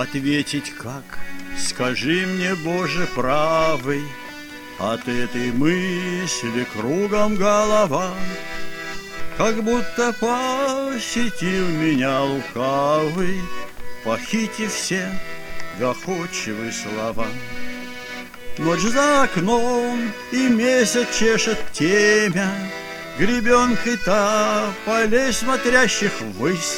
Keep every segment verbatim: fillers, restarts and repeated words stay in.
Ответить как? Скажи мне, Боже правый, от этой мысли кругом голова, как будто посетил меня лукавый, похитив все доходчивые слова. Ночь за окном, и месяц чешет темя, гребенкой-то полей смотрящих ввысь.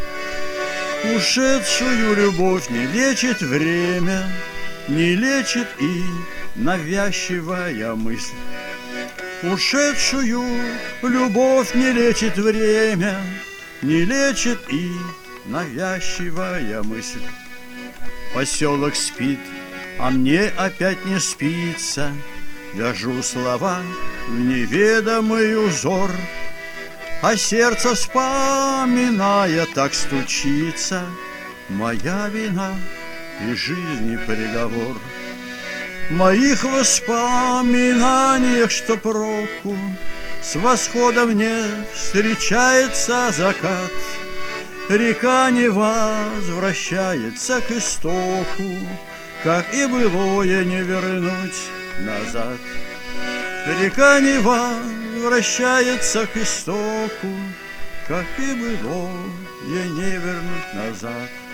Ушедшую любовь не лечит время, не лечит и навязчивая мысль. Ушедшую любовь не лечит время, не лечит и навязчивая мысль. Поселок спит, а мне опять не спится, вяжу слова в неведомый узор, а сердце, вспоминая, так стучится: моя вина и жизни приговор. В моих воспоминаниях, что проку, с восходом не встречается закат, река не возвращается к истоку, как и былое не вернуть назад. Река не возвращается к истоку, как и былое не вернуть назад.